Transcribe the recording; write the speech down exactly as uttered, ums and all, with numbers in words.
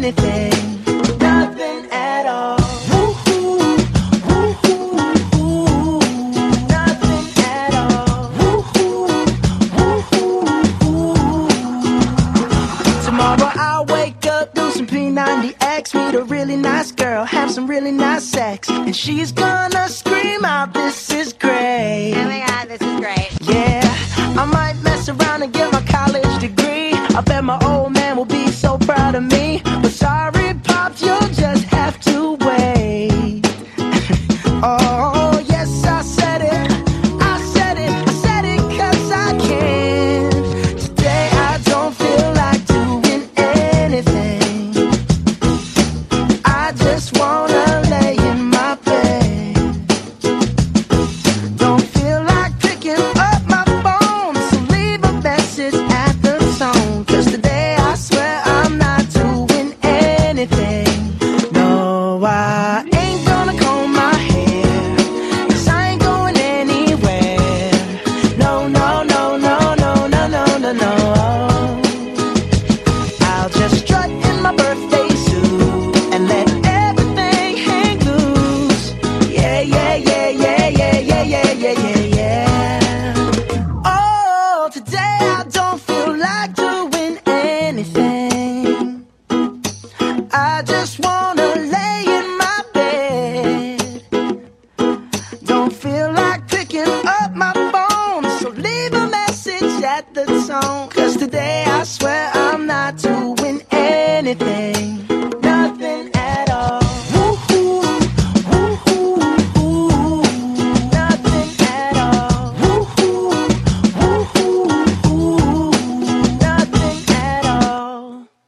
anything. Nothing at all. Woo-hoo, woo-hoo, woo-hoo. Nothing at all. Woo-hoo, woo-hoo, woo-hoo. Tomorrow I'll wake up, do some P ninety X, meet a really nice girl, have some really nice sex, and she's gonna scream out, "This is great." Oh my god, this is great. Yeah, I might mess around and get my college degree. I bet my old man will be so proud of me. But sorry, Pops, you'll just have to wait. Oh, yes, I said it. I said it. I said it 'cause I can. Today I don't feel like doing anything. I just wanna lay in my bed. Don't feel like picking up my phone, so leave a message at the tone. 'Cause today I swear I'm not doing anything. No, I ain't gonna comb my hair, 'cause I ain't going anywhere. No, no, no, no, no, no, no, no, no. I'll just strut in my birthday suit and let everything hang loose. Yeah, yeah, yeah, yeah, yeah, yeah, yeah, yeah, yeah, yeah. Oh, today I don't feel like doing anything. I just wanna